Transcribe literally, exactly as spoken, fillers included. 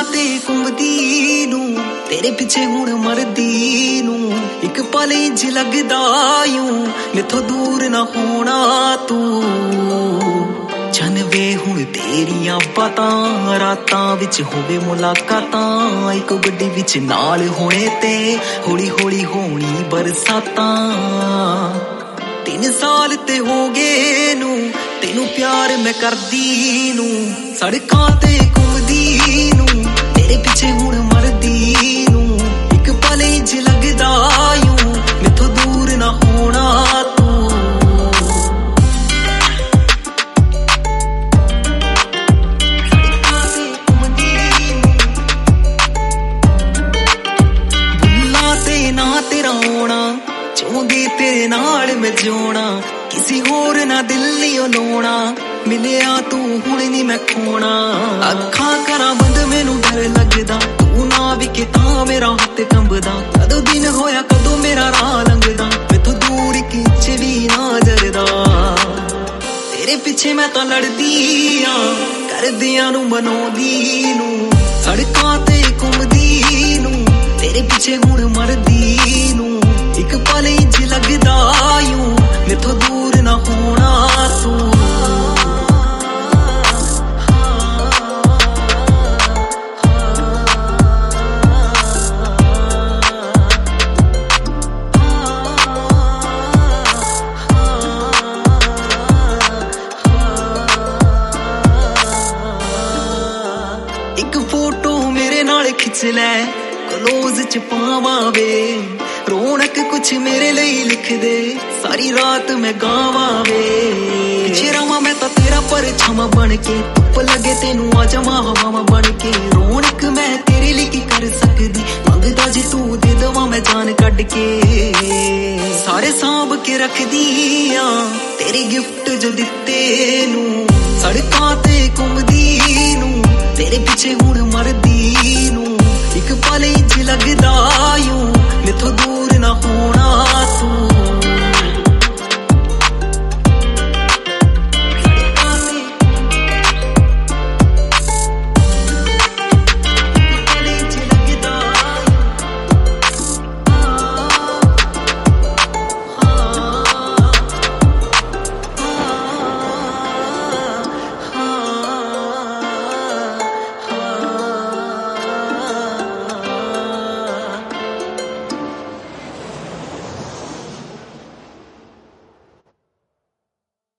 ते घुमदी नू तेरे पिछे हुण मरदी नू इक पल इंज लगदा यूं मैथों दूर ना होना तू चन वे हुण तेरियां बातां रातां विच होवे मुलाकातां इक गड्डी विच नाल होणे ते हौली हौली होनी बरसातां तीन साल ते हो गए नू तेनू प्यार मैं करदी नू सड़कां ते घुमदी नू तेरे पिछे हुण मरदी नू इक पल इंज लगदा यूं मैथों दूर ना होना तू सड़कां ते घुमदी नू भुल्लां ते ना तेरा होना चाहुंदी तेरे नाल मैं जिउणा किसी होर ना दिल नहीं लाउणा मिलिया तू हुण नहीं मैं खोना अखां करां बंद मैनू डर लगदा तू ना विखे तां मेरा हत्थ कंबदा कदों दिन होया कदों मेरा राह लंघदा मैथों दूर इक इंच भी ना जरदा तेरे पिछे मैं तां लड़दी आ करदियां नू मनाउंदी नू सड़कां ते घुमदी नू तेरे पिछे हुण मरदी नू इक पल इंज लगदा यूं मैथों दूर ना होना तू इक फोटो मेरे नाल खिच लै क्लोज च पावां वे रौनक कुछ मेरे लिए लिख दे सारी रात मैं गावां वे पिछे रवां मैं तां तेरा परछावां बन के धुप लगे तेनू आ जावां हवावां बन के रौनक मैं तेरे लिए की कर सकदी मंगदा जे तू दे देवां मैं जान कढ के सारे सांभ के रखदी आ तेरे गिफ्ट जो दिते नू सड़कां ते घुमदी नू तेरे पिछे हुण मरदी नू इक पल इंज लगदा यूं